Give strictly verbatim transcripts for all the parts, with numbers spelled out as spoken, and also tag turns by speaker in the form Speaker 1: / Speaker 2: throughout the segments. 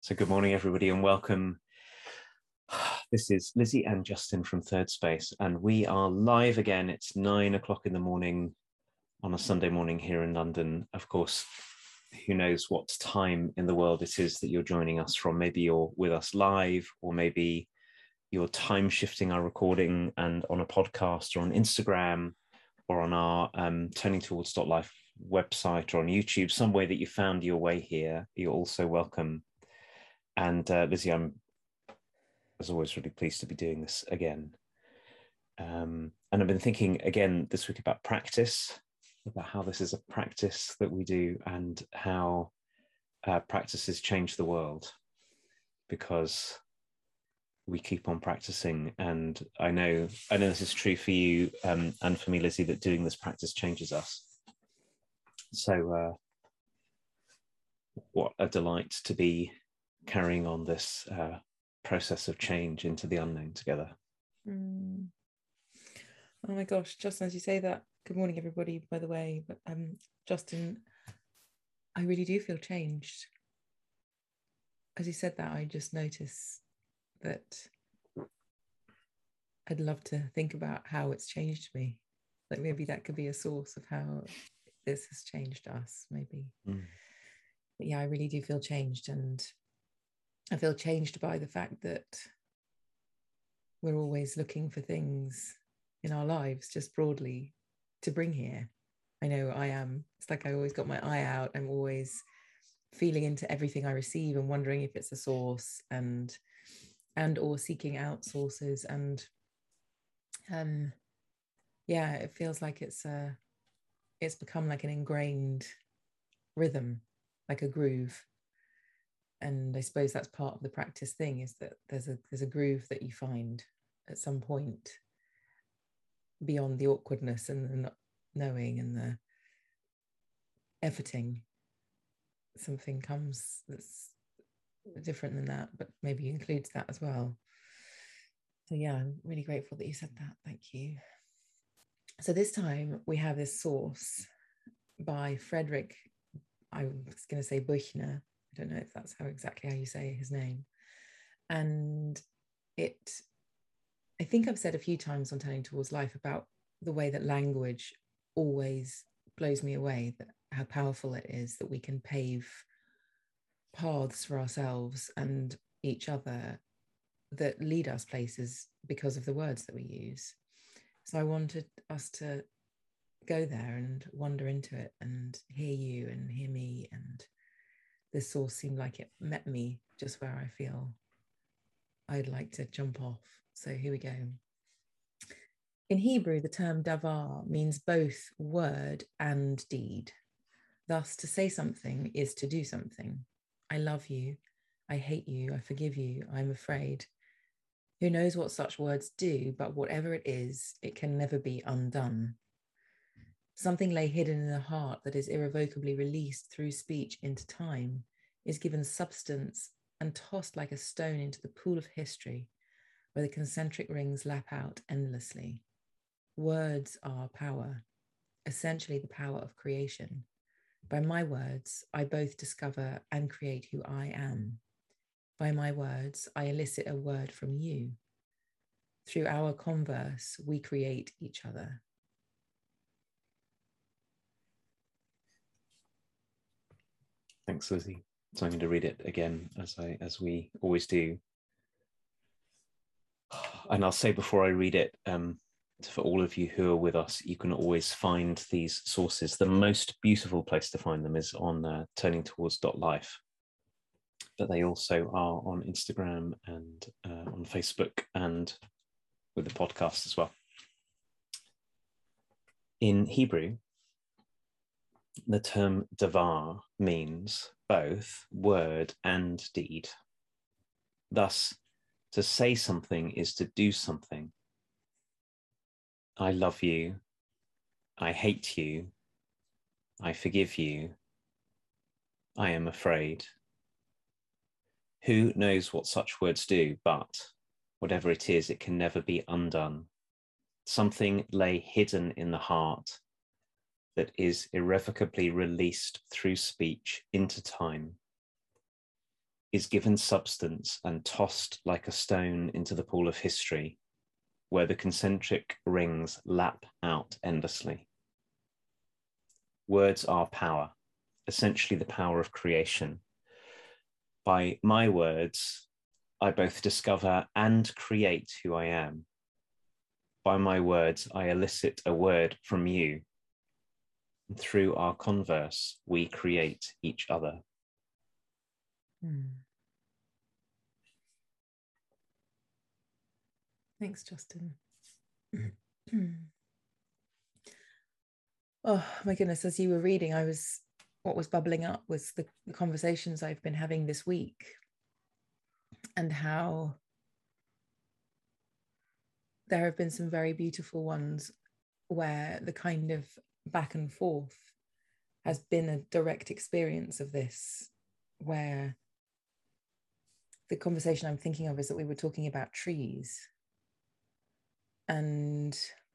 Speaker 1: So good morning, everybody, and welcome. This is Lizzie and Justin from Third Space, and we are live again. It's nine o'clock in the morning on a Sunday morning here in London. Of course, who knows what time in the world it is that you're joining us from. Maybe you're with us live, or maybe you're time shifting our recording and on a podcast or on Instagram or on our um, Turning Towards Life website or on YouTube, some way that you found your way here. You're also welcome. And uh, Lizzie, I'm, as always, really pleased to be doing this again. Um, and I've been thinking again this week about practice, about how this is a practice that we do and how uh, practices change the world, because we keep on practicing. And I know, I know this is true for you um, and for me, Lizzie, that doing this practice changes us. So uh, what a delight to be carrying on this uh, process of change into the unknown together.
Speaker 2: Mm. Oh my gosh, Justin, as you say that, good morning, everybody, by the way, but um, Justin, I really do feel changed. As you said that, I just noticed that I'd love to think about how it's changed me. Like maybe that could be a source of how this has changed us, maybe. Mm. But yeah, I really do feel changed, and I feel changed by the fact that we're always looking for things in our lives, just broadly, to bring here. I know I am. It's like I always got my eye out. I'm always feeling into everything I receive and wondering if it's a source, and and or seeking out sources. And um yeah, it feels like it's a it's become like an ingrained rhythm, like a groove. And I suppose that's part of the practice thing, is that there's a there's a groove that you find at some point beyond the awkwardness and the not knowing and the efforting. Something comes that's different than that, but maybe includes that as well. So yeah, I'm really grateful that you said that. Thank you. So this time we have this source by Frederick, I was going to say Buchner. I don't know if that's how exactly how you say his name. And it, I think I've said a few times on Turning Towards Life about the way that language always blows me away, that how powerful it is that we can pave paths for ourselves and each other that lead us places because of the words that we use. So I wanted us to go there and wander into it and hear you and hear me. And this source seemed like it met me just where I feel I'd like to jump off. So here we go. In Hebrew, the term davar means both word and deed. Thus, to say something is to do something. I love you. I hate you. I forgive you. I'm afraid. Who knows what such words do, but whatever it is, it can never be undone. Something lay hidden in the heart that is irrevocably released through speech into time, is given substance and tossed like a stone into the pool of history, where the concentric rings lap out endlessly. Words are power, essentially the power of creation. By my words, I both discover and create who I am. By my words, I elicit a word from you. Through our converse, we create each other.
Speaker 1: Thanks, Lizzie. So I'm going to read it again, as I as we always do. And I'll say before I read it, um, for all of you who are with us, you can always find these sources. The most beautiful place to find them is on uh, turning towards life. But they also are on Instagram and uh, on Facebook and with the podcast as well. In Hebrew, the term davar means both word and deed. Thus, to say something is to do something. I love you. I hate you. I forgive you. I am afraid. Who knows what such words do, but whatever it is, it can never be undone. Something lay hidden in the heart that is irrevocably released through speech into time, is given substance and tossed like a stone into the pool of history, where the concentric rings lap out endlessly. Words are power, essentially the power of creation. By my words, I both discover and create who I am. By my words, I elicit a word from you. And through our converse, we create each other.
Speaker 2: Hmm. Thanks, Justin. Oh my goodness, as you were reading, I was, what was bubbling up was the, the conversations I've been having this week, and how there have been some very beautiful ones where the kind of back and forth has been a direct experience of this, where the conversation I'm thinking of is that we were talking about trees. And,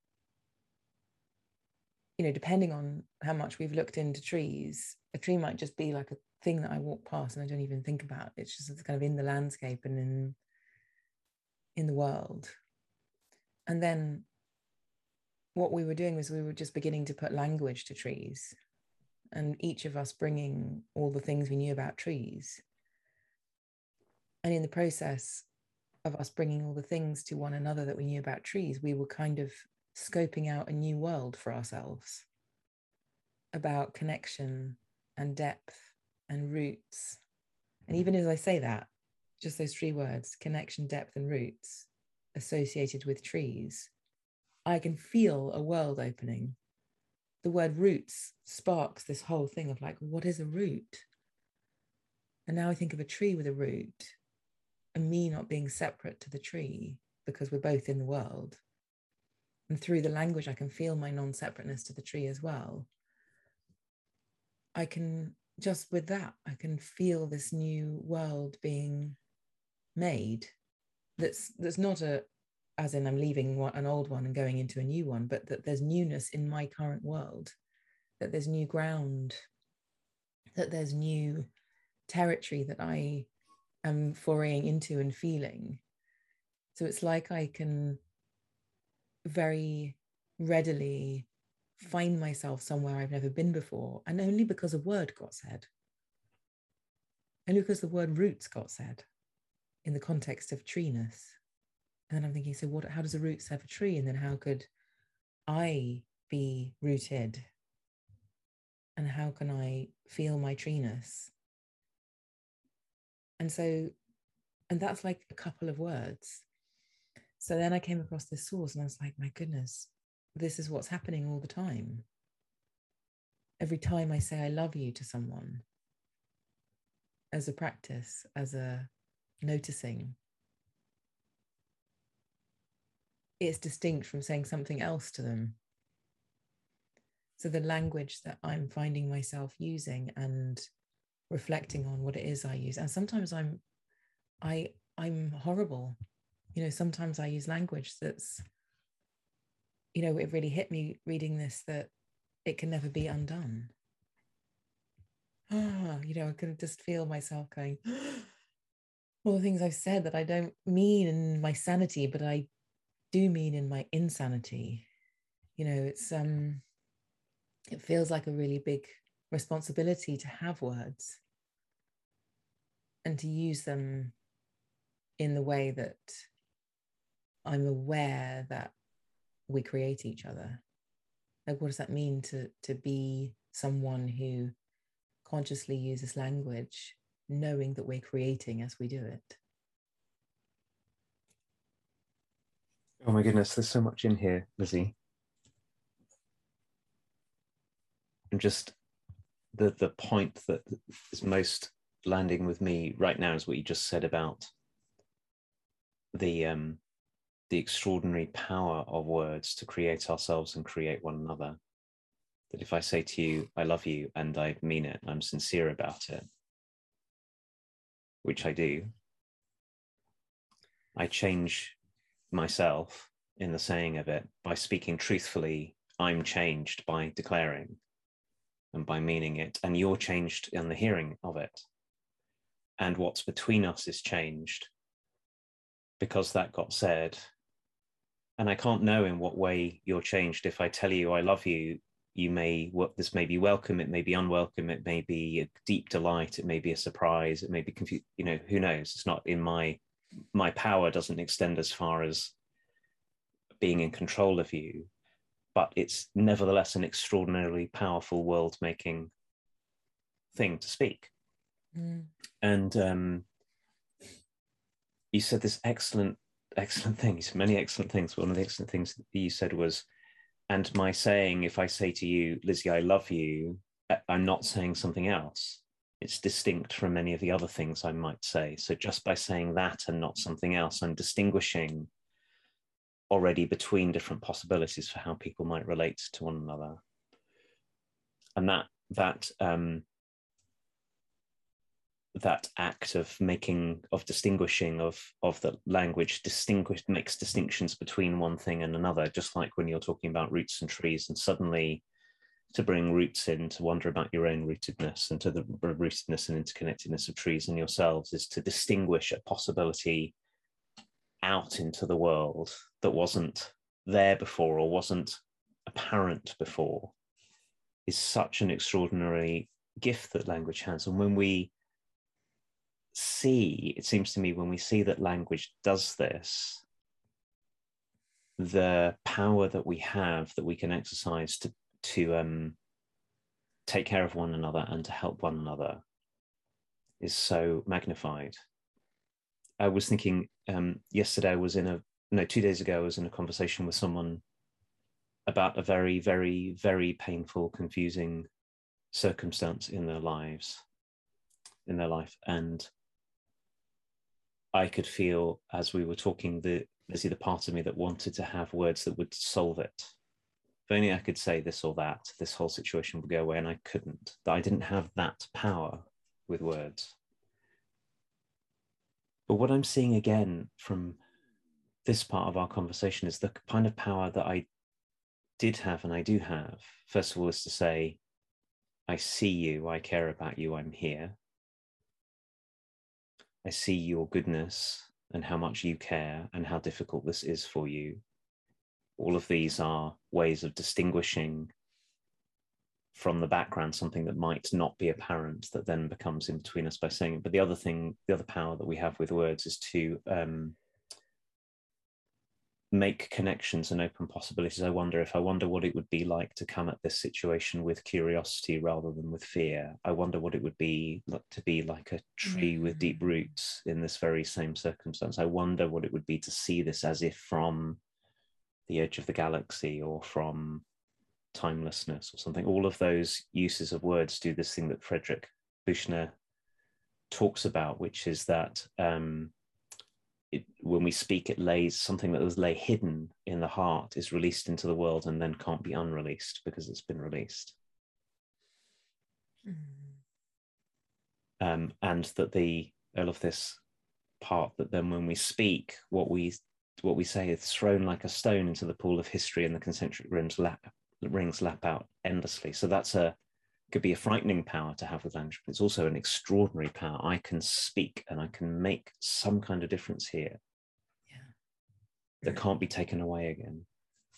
Speaker 2: you know, depending on how much we've looked into trees, a tree might just be like a thing that I walk past and I don't even think about. It's just kind of in the landscape and in, in the world. And then what we were doing was we were just beginning to put language to trees, and each of us bringing all the things we knew about trees. And in the process of us bringing all the things to one another that we knew about trees, we were kind of scoping out a new world for ourselves about connection and depth and roots. And even as I say that, just those three words, connection, depth, and roots, associated with trees, I can feel a world opening. The word roots sparks this whole thing of like, what is a root? And now I think of a tree with a root, and me not being separate to the tree because we're both in the world. And through the language, I can feel my non-separateness to the tree as well. I can, just with that, I can feel this new world being made. That's that's not a, as in I'm leaving one, an old one and going into a new one, but that there's newness in my current world, that there's new ground, that there's new territory that I am foraying into and feeling. So it's like I can very readily find myself somewhere I've never been before, and only because a word got said, only because the word roots got said in the context of treeness. And then I'm thinking, so what, how does a root serve a tree? And then how could I be rooted? And how can I feel my treeness? And so, and that's like a couple of words. So then I came across this source and I was like, my goodness, this is what's happening all the time. Every time I say I love you to someone, as a practice, as a noticing, it's distinct from saying something else to them. So the language that I'm finding myself using and reflecting on what it is I use, and sometimes I'm, I, I'm horrible. You know, sometimes I use language that's, you know, it really hit me reading this, that it can never be undone. Ah, you know, I could just feel myself going, all the things I've said that I don't mean in my sanity, but I do mean in my insanity. You know, it's um, it feels like a really big responsibility to have words and to use them in the way that I'm aware that we create each other. Like, what does that mean to to be someone who consciously uses language, knowing that we're creating as we do it?
Speaker 1: Oh my goodness, there's so much in here, Lizzie. And just the the point that is most landing with me right now is what you just said about the um the extraordinary power of words to create ourselves and create one another. That if I say to you, I love you, and I mean it, I'm sincere about it, which I do, I change myself in the saying of it. By speaking truthfully, I'm changed by declaring and by meaning it, and you're changed in the hearing of it. and what's between us is changed because that got said. And I can't know in what way you're changed. If I tell you I love you, you may, this may be welcome, it may be unwelcome, it may be a deep delight, it may be a surprise, it may be confused, you know, who knows? It's not in my, my power doesn't extend as far as being in control of you, but it's nevertheless an extraordinarily powerful world-making thing to speak. Mm. And um, you said this excellent, excellent things, many excellent things. One of the excellent things that you said was, and my saying, if I say to you, Lizzie, I love you, I'm not saying something else. It's distinct from many of the other things I might say. So just by saying that and not something else, I'm distinguishing already between different possibilities for how people might relate to one another. And that, that, um, that act of making, of distinguishing, of of the language distinguish makes distinctions between one thing and another, just like when you're talking about roots and trees, and suddenly to bring roots in, to wonder about your own rootedness and to the rootedness and interconnectedness of trees and yourselves, is to distinguish a possibility out into the world that wasn't there before or wasn't apparent before, is such an extraordinary gift that language has. And when we see, it seems to me, when we see that language does this, the power that we have, that we can exercise to to um, take care of one another and to help one another, is so magnified. I was thinking um, yesterday I was in a, no, two days ago I was in a conversation with someone about a very, very, very painful, confusing circumstance in their lives, in their life. And I could feel, as we were talking, the there's the part of me that wanted to have words that would solve it. If only I could say this or that, this whole situation would go away, and I couldn't. That I didn't have that power with words. But what I'm seeing again from this part of our conversation is the kind of power that I did have and I do have. First of all, is to say, I see you, I care about you, I'm here. I see your goodness and how much you care and how difficult this is for you. All of these are ways of distinguishing from the background something that might not be apparent, that then becomes in between us by saying it. But the other thing, the other power that we have with words is to um, make connections and open possibilities. I wonder if I wonder what it would be like to come at this situation with curiosity rather than with fear. I wonder what it would be to be like a tree mm-hmm. with deep roots in this very same circumstance. I wonder what it would be to see this as if from the edge of the galaxy or from timelessness or something. All of those uses of words do this thing that Frederick Buechner talks about, which is that um, It, when we speak, it lays something that was lay hidden in the heart is released into the world and then can't be unreleased because it's been released. Mm. Um, and that the all of this part that then when we speak, what we what we say is thrown like a stone into the pool of history, and the concentric rings lap rings lap out endlessly. So that's a could be a frightening power to have with language, but it's also an extraordinary power. I can speak and I can make some kind of difference here yeah. that can't be taken away again.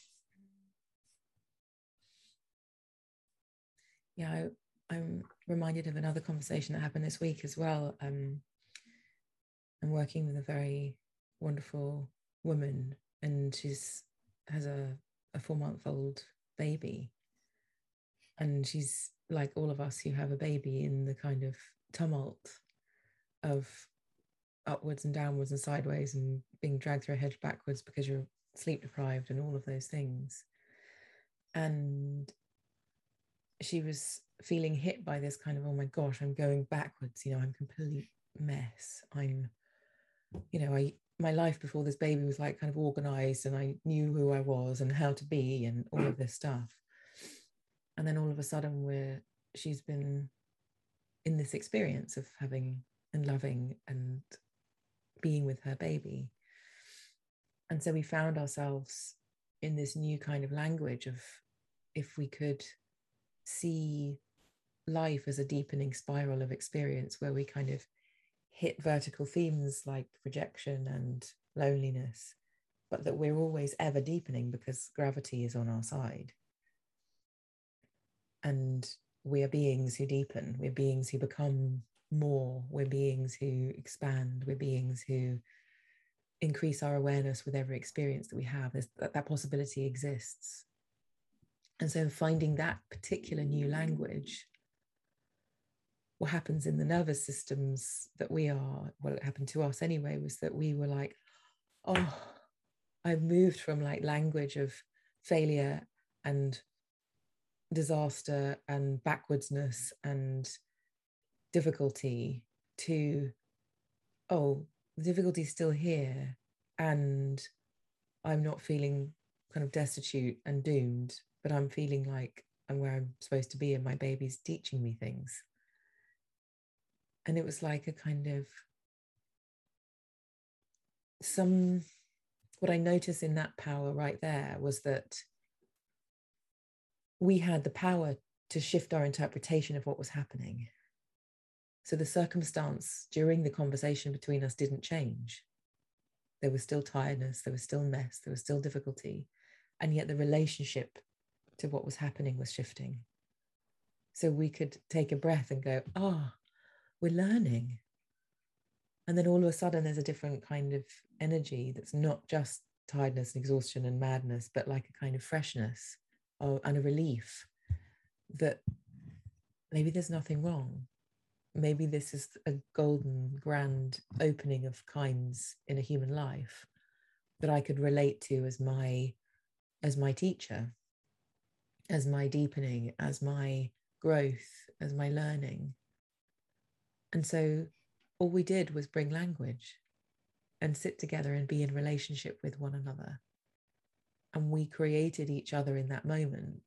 Speaker 2: Yeah, I, I'm reminded of another conversation that happened this week as well. Um, I'm working with a very wonderful woman, and she's has a, a four-month-old baby. And she's like all of us who have a baby in the kind of tumult of upwards and downwards and sideways and being dragged through a hedge backwards because you're sleep deprived and all of those things. And she was feeling hit by this kind of, oh my gosh, I'm going backwards. You know, I'm a complete mess. I'm, you know, I my life before this baby was like kind of organized, and I knew who I was and how to be and all of this stuff. And then all of a sudden, we're, she's been in this experience of having and loving and being with her baby. And so we found ourselves in this new kind of language of, if we could see life as a deepening spiral of experience where we kind of hit vertical themes like rejection and loneliness, but that we're always ever deepening because gravity is on our side. And we are beings who deepen, we're beings who become more, we're beings who expand, we're beings who increase our awareness with every experience that we have. That, that possibility exists. And so finding that particular new language, what happens in the nervous systems that we are, well, it happened to us anyway, was that we were like, oh, I moved from like language of failure and disaster and backwardsness and difficulty to, oh, the difficulty is still here and I'm not feeling kind of destitute and doomed, but I'm feeling like I'm where I'm supposed to be and my baby's teaching me things. And it was like a kind of some, what I noticed in that power right there was that we had the power to shift our interpretation of what was happening. So the circumstance during the conversation between us didn't change. There was still tiredness, there was still mess, there was still difficulty. And yet the relationship to what was happening was shifting. So we could take a breath and go, ah, oh, we're learning. And then all of a sudden there's a different kind of energy that's not just tiredness and exhaustion and madness, but like a kind of freshness or, and a relief that maybe there's nothing wrong. Maybe this is a golden, grand opening of kinds in a human life that I could relate to as my, as my teacher, as my deepening, as my growth, as my learning. And so all we did was bring language and sit together and be in relationship with one another. And we created each other in that moment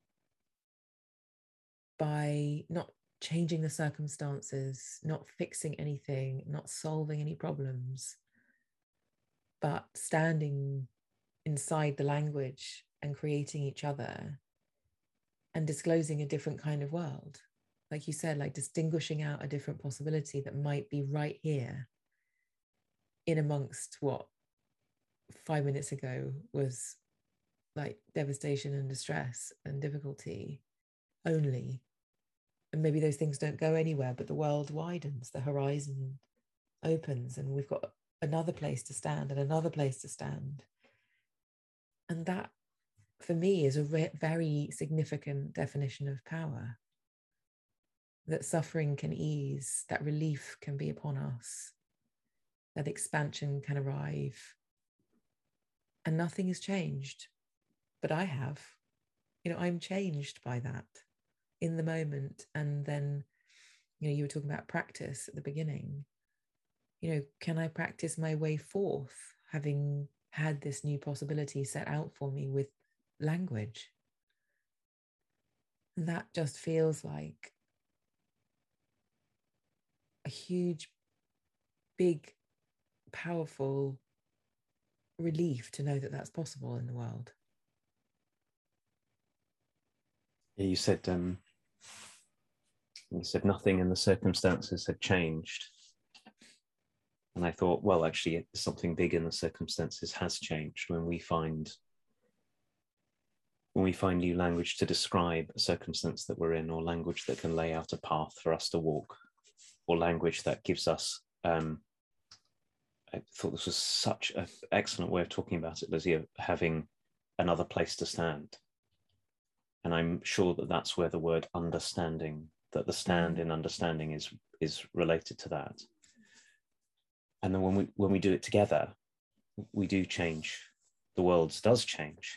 Speaker 2: by not changing the circumstances, not fixing anything, not solving any problems, but standing inside the language and creating each other and disclosing a different kind of world. Like you said, like distinguishing out a different possibility that might be right here in amongst what five minutes ago was like devastation and distress and difficulty only. And maybe those things don't go anywhere, but the world widens, the horizon opens, and we've got another place to stand and another place to stand. And that, for me, is a re- very significant definition of power. That suffering can ease, that relief can be upon us, that expansion can arrive. And nothing has changed, but I have. You know, I'm changed by that in the moment. And then, you know, you were talking about practice at the beginning. You know, can I practice my way forth, having had this new possibility set out for me with language? And that just feels like a huge, big, powerful relief to know that that's possible in the world.
Speaker 1: Yeah, you said um, you said nothing in the circumstances had changed, and I thought, well, actually, something big in the circumstances has changed when we find when we find new language to describe a circumstance that we're in, or language that can lay out a path for us to walk, or language that gives us. Um, I thought this was such an excellent way of talking about it, Lizzie, of having another place to stand. And I'm sure that that's where the word understanding, that the stand mm. in understanding is is related to that. And then when we when we do it together, we do change. The world does change.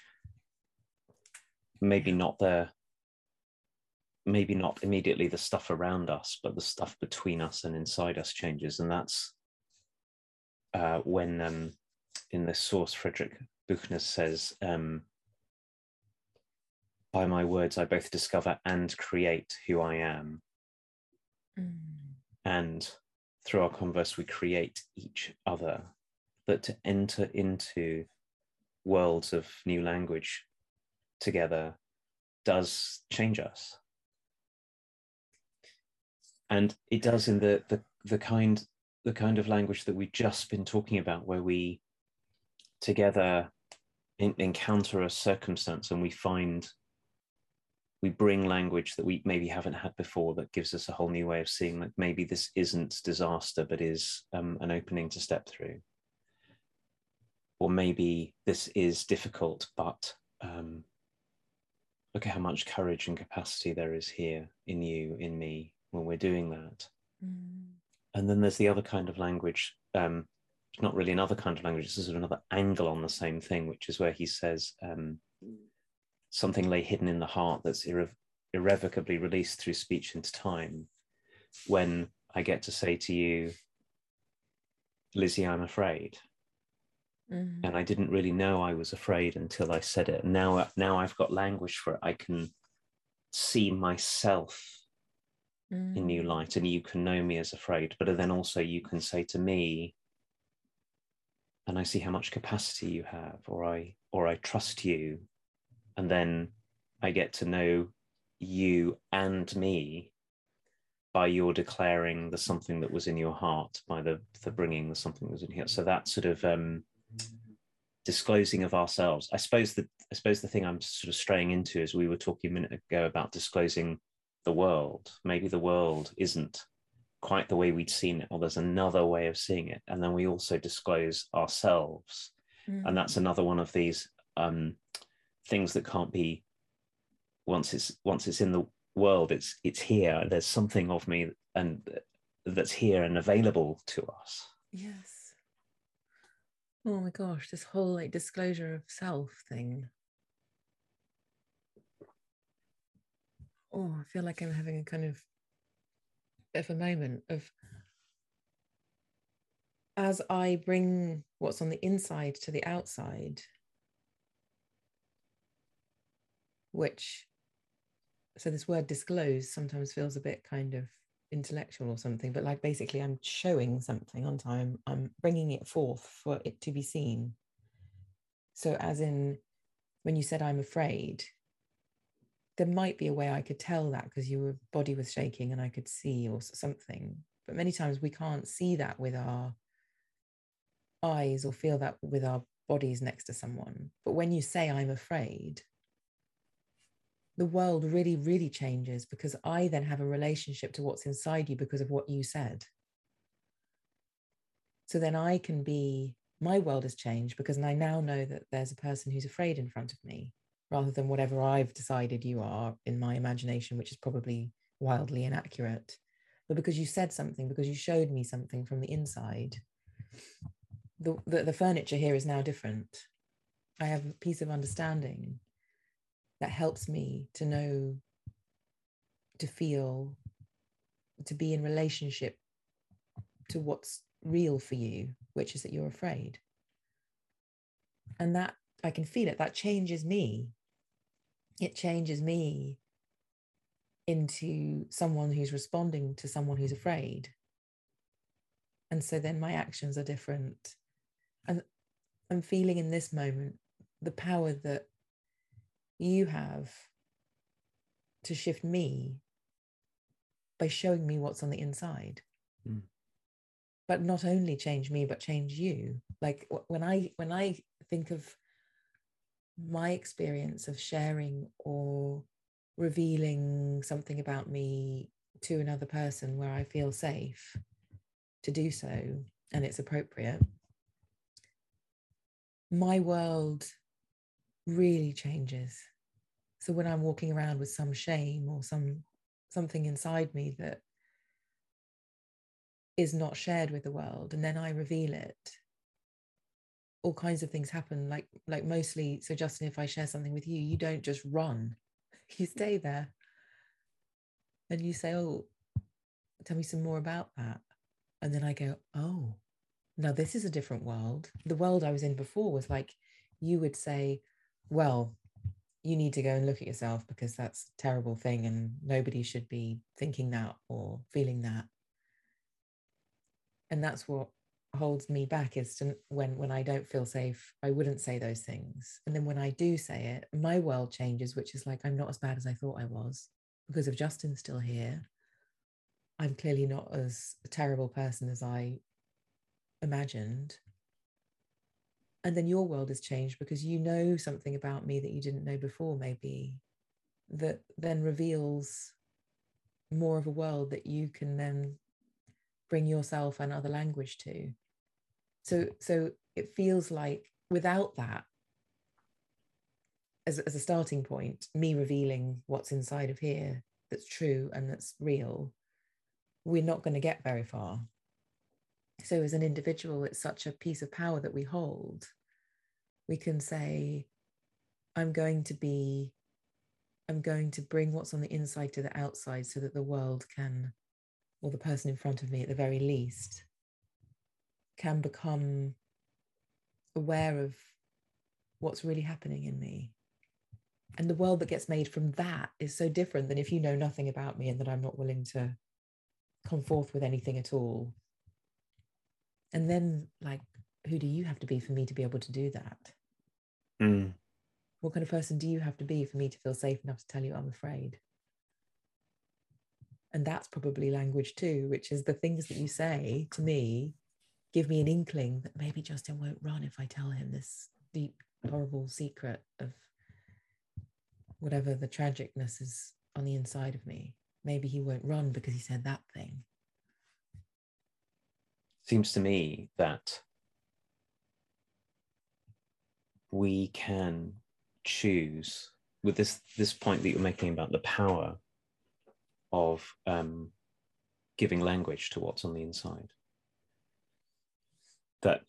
Speaker 1: Maybe not the, maybe not immediately the stuff around us, but the stuff between us and inside us changes. And that's uh, when um, in this source, Frederick Buchner says, um, by my words, I both discover and create who I am. Mm. And through our converse, we create each other. But to enter into worlds of new language together does change us. And it does in the, the, the kind, the kind of language that we've just been talking about, where we together in, encounter a circumstance and we find, we bring language that we maybe haven't had before, that gives us a whole new way of seeing that maybe this isn't disaster, but is um, an opening to step through. Or maybe this is difficult, but um, look at how much courage and capacity there is here in you, in me, when we're doing that. Mm. And then there's the other kind of language, um, it's not really another kind of language, it's sort of another angle on the same thing, which is where he says, um, something lay hidden in the heart that's irre- irrevocably released through speech into time. When I get to say to you, Lizzie, I'm afraid. Mm-hmm. And I didn't really know I was afraid until I said it. Now, now I've got language for it. I can see myself mm. in new light, and you can know me as afraid. But then also you can say to me, and I see how much capacity you have, or I, or I trust you. And then I get to know you and me by your declaring the something that was in your heart, by the, the bringing the something that was in here. So that sort of um, disclosing of ourselves. I suppose that I suppose the thing I'm sort of straying into is, we were talking a minute ago about disclosing the world. Maybe the world isn't quite the way we'd seen it, or there's another way of seeing it. And then we also disclose ourselves. Mm. And that's another one of these um, things that can't be, once it's once it's in the world, it's it's here. There's something of me and that's here and available to us.
Speaker 2: Yes. Oh my gosh, this whole like disclosure of self thing. Oh, I feel like I'm having a kind of bit of a moment of, as I bring what's on the inside to the outside, which, so this word disclose sometimes feels a bit kind of intellectual or something, but like basically I'm showing something on time, I'm bringing it forth for it to be seen. So as in, when you said I'm afraid, there might be a way I could tell that because your body was shaking and I could see, or something. But many times we can't see that with our eyes or feel that with our bodies next to someone. But when you say I'm afraid, the world really, really changes, because I then have a relationship to what's inside you because of what you said. So then I can be, my world has changed because I now know that there's a person who's afraid in front of me, rather than whatever I've decided you are in my imagination, which is probably wildly inaccurate. But because you said something, because you showed me something from the inside, the, the, the furniture here is now different. I have a piece of understanding that helps me to know, to feel, to be in relationship to what's real for you, which is that you're afraid. And that, I can feel it, that changes me. It changes me into someone who's responding to someone who's afraid. And so then my actions are different. And I'm feeling in this moment the power that you have to shift me by showing me what's on the inside. Mm. But not only change me, but change you. Like when I when I think of my experience of sharing or revealing something about me to another person where I feel safe to do so and it's appropriate, my world really changes. So when I'm walking around with some shame or some something inside me that is not shared with the world, and then I reveal it, all kinds of things happen. Like like mostly, so Justin, if I share something with you, you don't just run, you stay there and you say, oh, tell me some more about that. And then I go, oh, now this is a different world. The world I was in before was like, you would say, well, you need to go and look at yourself because that's a terrible thing and nobody should be thinking that or feeling that. And that's what holds me back, is to when when I don't feel safe, I wouldn't say those things. And then when I do say it, my world changes, which is like, I'm not as bad as I thought I was because of Justin still here. I'm clearly not as a terrible person as I imagined. And then your world has changed because you know something about me that you didn't know before, maybe, that then reveals more of a world that you can then bring yourself and other language to. So, so it feels like without that, as, as a starting point, me revealing what's inside of here that's true and that's real, we're not going to get very far. So as an individual, it's such a piece of power that we hold. We can say, I'm going to be, I'm going to bring what's on the inside to the outside so that the world can, or the person in front of me at the very least, can become aware of what's really happening in me. And the world that gets made from that is so different than if you know nothing about me and that I'm not willing to come forth with anything at all. And then, like, who do you have to be for me to be able to do that?
Speaker 1: Mm.
Speaker 2: What kind of person do you have to be for me to feel safe enough to tell you I'm afraid? And that's probably language too, which is the things that you say to me give me an inkling that maybe Justin won't run if I tell him this deep, horrible secret of whatever the tragicness is on the inside of me. Maybe he won't run because he said that thing.
Speaker 1: Seems to me that we can choose, with this this point that you're making about the power of um, giving language to what's on the inside, that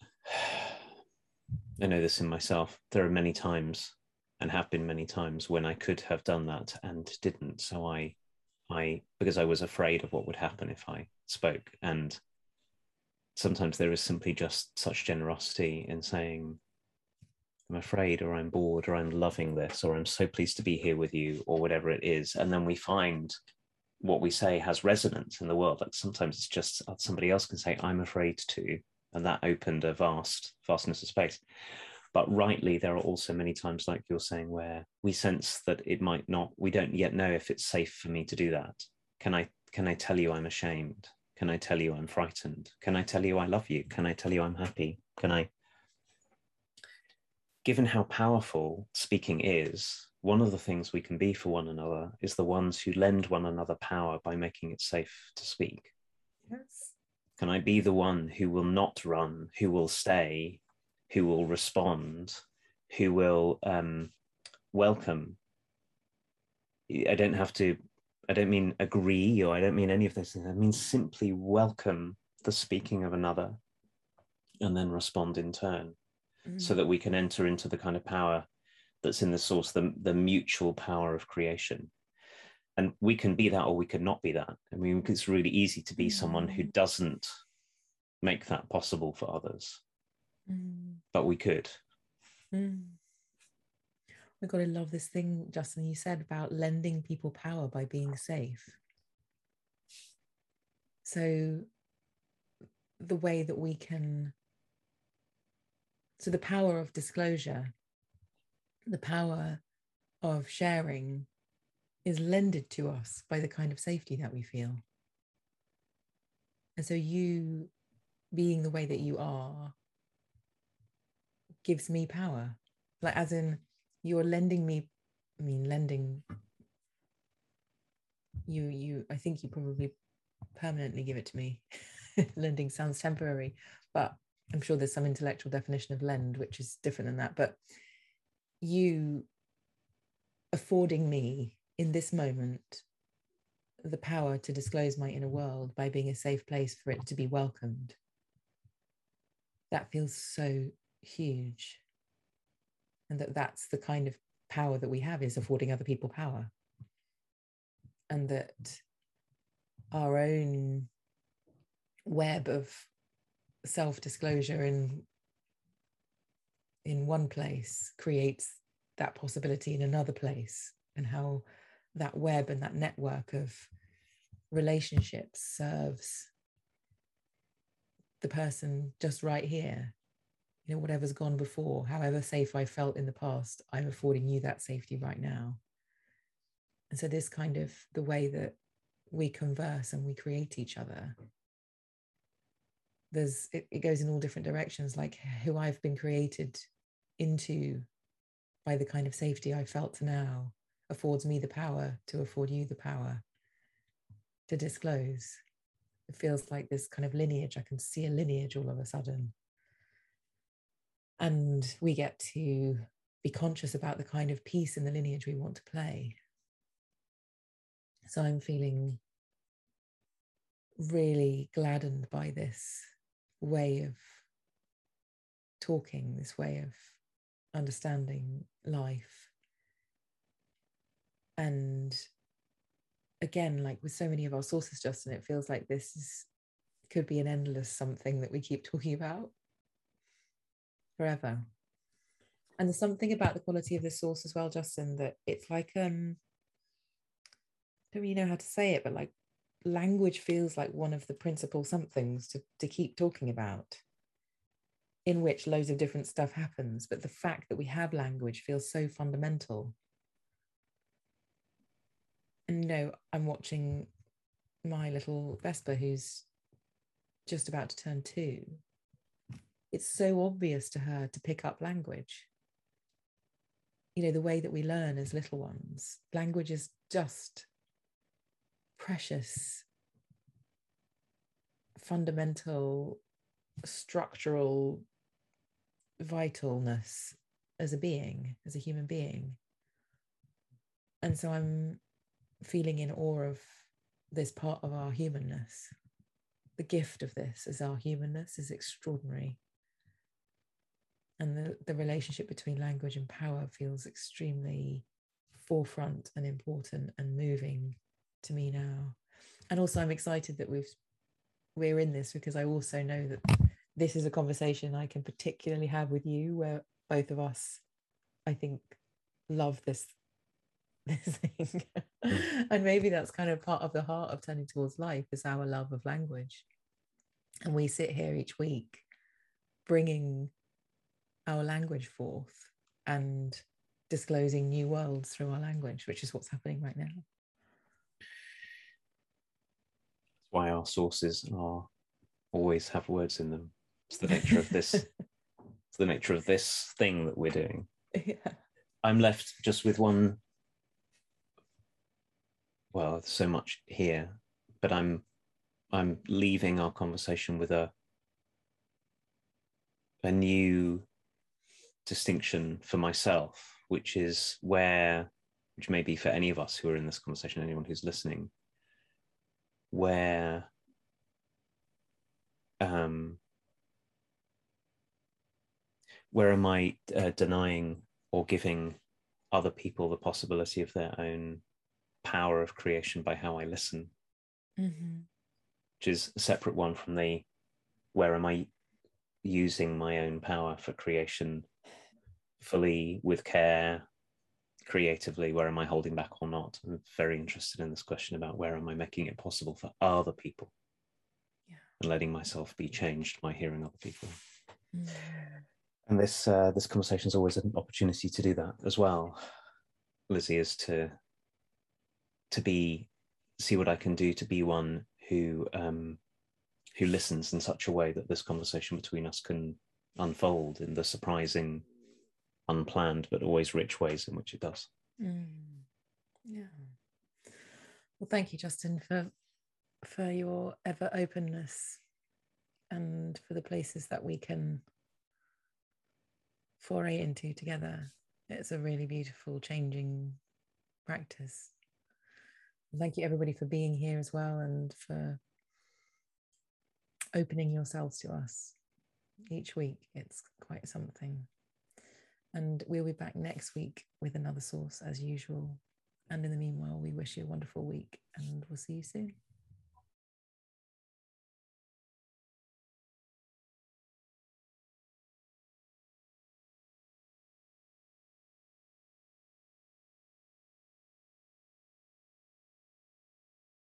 Speaker 1: I know this in myself. There are many times, and have been many times, when I could have done that and didn't. So I, I because I was afraid of what would happen if I spoke. And sometimes there is simply just such generosity in saying, I'm afraid, or I'm bored, or I'm loving this, or I'm so pleased to be here with you, or whatever it is. And then we find what we say has resonance in the world. Like sometimes it's just somebody else can say, I'm afraid to, and that opened a vast vastness of space. But rightly, there are also many times, like you're saying, where we sense that it might not, we don't yet know if it's safe for me to do that. Can I, can I tell you I'm ashamed? Can I tell you I'm frightened? Can I tell you I love you? Can I tell you I'm happy? Can I? Given how powerful speaking is, one of the things we can be for one another is the ones who lend one another power by making it safe to speak.
Speaker 2: Yes.
Speaker 1: Can I be the one who will not run, who will stay, who will respond, who will um, welcome? I don't have to, I don't mean agree, or I don't mean any of those things. I mean simply welcome the speaking of another and then respond in turn. Mm. So that we can enter into the kind of power that's in the source, the, the mutual power of creation. And we can be that, or we could not be that. I mean, it's really easy to be mm. someone who doesn't make that possible for others, mm. but we could.
Speaker 2: Mm. We've got to love this thing, Justin, you said about lending people power by being safe. So the way that we can, so the power of disclosure, the power of sharing is lended to us by the kind of safety that we feel. And so you being the way that you are gives me power. Like, as in, you're lending me, I mean, lending, you, you, I think you probably permanently give it to me. Lending sounds temporary, but I'm sure there's some intellectual definition of lend, which is different than that. But you affording me in this moment the power to disclose my inner world by being a safe place for it to be welcomed. That feels so huge. And that that's the kind of power that we have, is affording other people power. And that our own web of self-disclosure in, in one place creates that possibility in another place, and how that web and that network of relationships serves the person just right here. You know, whatever's gone before, however safe I felt in the past, I'm affording you that safety right now. And so this kind of, the way that we converse and we create each other there's it, it goes in all different directions, like who I've been created into by the kind of safety I felt now affords me the power to afford you the power to disclose. It feels like this kind of lineage. I can see a lineage all of a sudden. And we get to be conscious about the kind of piece in the lineage we want to play. So I'm feeling really gladdened by this way of talking, this way of understanding life. And again, like with so many of our sources, Justin, it feels like this is, could be an endless something that we keep talking about forever. And there's something about the quality of this source as well, Justin, that it's like, um, I don't really know how to say it, but like language feels like one of the principal somethings to, to keep talking about, in which loads of different stuff happens. But the fact that we have language feels so fundamental. And, you know, I'm watching my little Vespa, who's just about to turn two. It's so obvious to her to pick up language. You know, the way that we learn as little ones, language is just precious, fundamental, structural vitalness as a being, as a human being. And so I'm feeling in awe of this part of our humanness. The gift of this is our humanness is extraordinary. And the, the relationship between language and power feels extremely forefront and important and moving to me now. And also I'm excited that we've we're in this, because I also know that this is a conversation I can particularly have with you, where both of us, I think, love this this thing. Mm. And maybe that's kind of part of the heart of Turning Towards Life, is our love of language. And we sit here each week bringing our language forth and disclosing new worlds through our language, which is what's happening right now.
Speaker 1: That's why our sources are always have words in them. It's the nature of this. It's the nature of this thing that we're doing.
Speaker 2: Yeah.
Speaker 1: I'm left just with one. Well, there's so much here, but I'm I'm leaving our conversation with a a new distinction for myself, which is where, which may be for any of us who are in this conversation, anyone who's listening, where um, where am I uh, denying or giving other people the possibility of their own power of creation by how I listen,
Speaker 2: mm-hmm.
Speaker 1: which is a separate one from the where am I using my own power for creation fully, with care, creatively, where am I holding back or not? I'm very interested in this question about where am I making it possible for other people, yeah, and letting myself be changed by hearing other people. Mm. And this uh, this conversation is always an opportunity to do that as well, Lizzie, is to to be see what I can do to be one who um, who listens in such a way that this conversation between us can unfold in the surprising, unplanned, but always rich ways in which it does.
Speaker 2: Mm. Yeah. Well, thank you, Justin, for for your ever openness and for the places that we can foray into together. It's a really beautiful, changing practice. Thank you, everybody, for being here as well, and for opening yourselves to us each week. It's quite something. And we'll be back next week with another source as usual. And in the meanwhile, we wish you a wonderful week, and we'll see you soon.